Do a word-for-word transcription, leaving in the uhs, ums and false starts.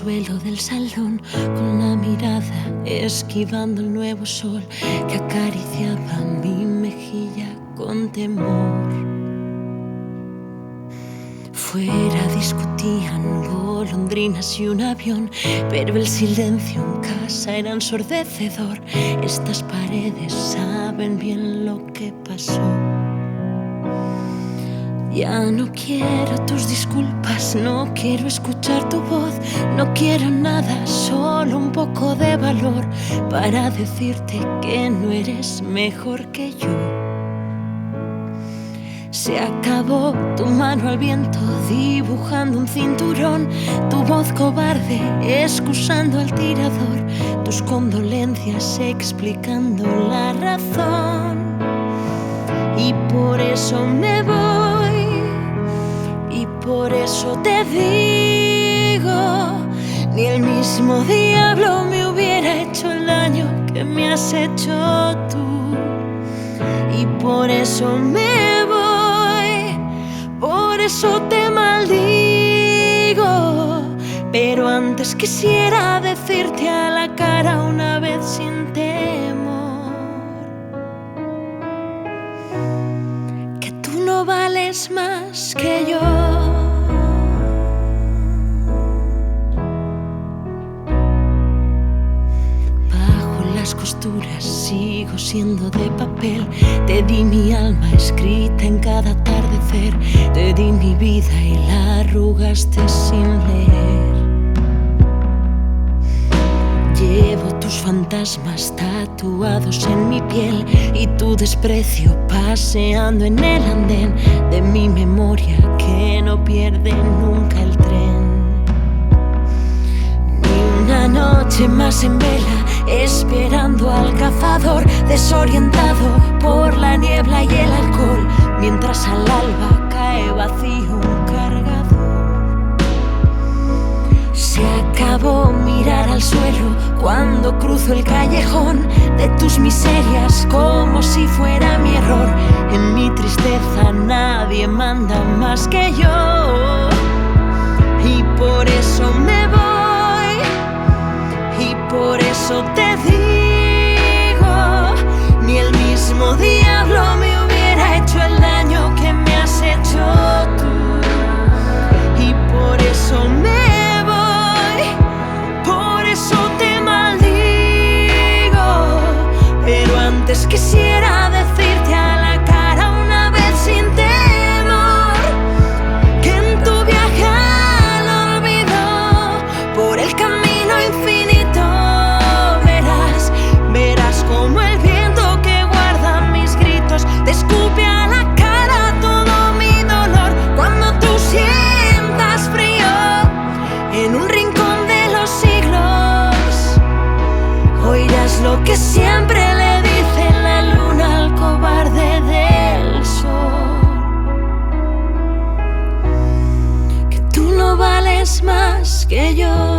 suelo del salón, con la mirada esquivando el nuevo sol que acariciaba mi mejilla con temor. Fuera discutían golondrinas y un avión, pero el silencio en casa era ensordecedor. Estas paredes saben bien lo que pasó. Ya no quiero tus disculpas, no quiero escuchar tu voz, no quiero nada, solo un poco de valor para decirte que no eres mejor que yo. Se acabó tu mano al viento dibujando un cinturón, tu voz cobarde excusando al tirador, tus condolencias explicando la razón. Y por eso me voy, y por eso te digo, ni el mismo diablo me hubiera hecho el daño que me has hecho tú. Y por eso me voy, por eso te maldigo. Pero antes quisiera decirte a la cara una vez sin temor que tú no vales más que yo. Las costuras sigo siendo de papel. Te di mi alma escrita en cada atardecer. Te di mi vida y la arrugaste sin leer. Llevo tus fantasmas tatuados en mi piel y tu desprecio paseando en el andén de mi memoria que no pierde nunca el tren. Ni una noche más en vela esperando al cazador, desorientado por la niebla y el alcohol, mientras al alba cae vacío un cargador. Se acabó mirar al suelo cuando cruzo el callejón de tus miserias como si fuera mi error. En mi tristeza nadie manda más que yo. Y por eso me voy, y por eso te digo, ni el mismo diablo me hubiera hecho el daño que me has hecho tú. Y por eso me voy, por eso te maldigo. Pero antes quisiera decirte a la cara una vez sin temor que en tu viaje al olvido, por el camino infinito, como el viento que guarda mis gritos, te escupe a la cara todo mi dolor. Cuando tú sientas frío en un rincón de los siglos, oirás lo que siempre le dice la luna al cobarde del sol: que tú no vales más que yo.